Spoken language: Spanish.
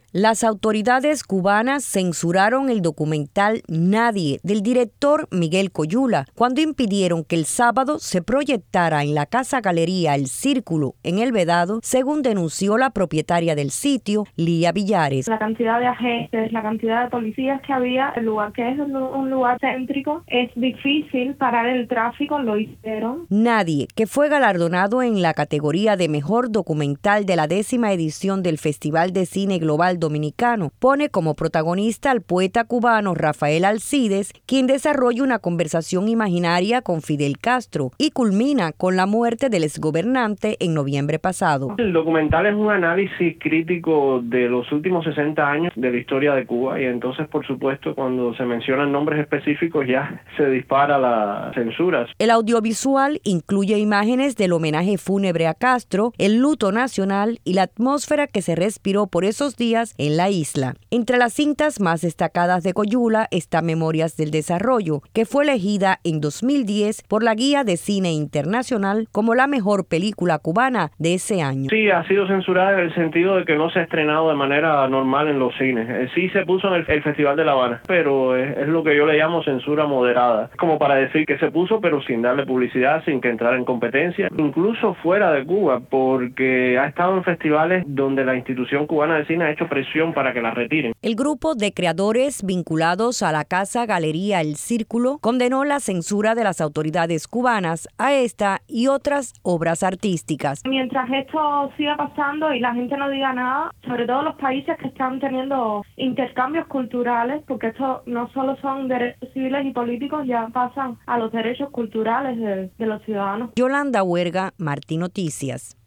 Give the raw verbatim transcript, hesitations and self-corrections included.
Las autoridades cubanas censuraron el documental Nadie del director Miguel Coyula cuando impidieron que el sábado se proyectara en la Casa Galería El Círculo en El Vedado, según denunció la propietaria del sitio, Lía Villares. La cantidad de agentes, la cantidad de policías que había, el lugar que es un lugar céntrico, es difícil parar el tráfico, lo hicieron. Nadie, que fue galardonado en la categoría de Mejor Documental de la décima edición del Festival de Cine Global Dominicano, pone como protagonista al poeta cubano Rafael Alcides, quien desarrolla una conversación imaginaria con Fidel Castro y culmina con la muerte del exgobernante en noviembre pasado. El documental es un análisis crítico de los últimos sesenta años de la historia de Cuba y entonces, por supuesto, cuando se mencionan nombres específicos ya se dispara la censura. El audiovisual incluye imágenes del homenaje fúnebre a Castro, el luto nacional y la atmósfera que se respiró por esos días en la isla. Entre las cintas más destacadas de Coyula está Memorias del Desarrollo, que fue elegida en dos mil diez por la Guía de Cine Internacional como la mejor película cubana de ese año. Sí, ha sido censurada en el sentido de que no se ha estrenado de manera normal en los cines. Eh, sí se puso en el, el Festival de La Habana, pero es, es lo que yo le llamo censura moderada. Como para decir que se puso, pero sin darle publicidad, sin que entrara en competencia, incluso fuera de Cuba, porque ha estado en festivales donde la institución cubana de cine ha hecho presión para que la retiren. El grupo de creadores vinculados a la Casa Galería El Círculo condenó la censura de las autoridades cubanas a esta y otras obras artísticas. Mientras esto siga pasando y la gente no diga nada, sobre todo los países que están teniendo intercambios culturales, porque esto no solo son derechos civiles y políticos, ya pasan a los derechos culturales de, de los ciudadanos. Yolanda Huerga, Martín Noticias.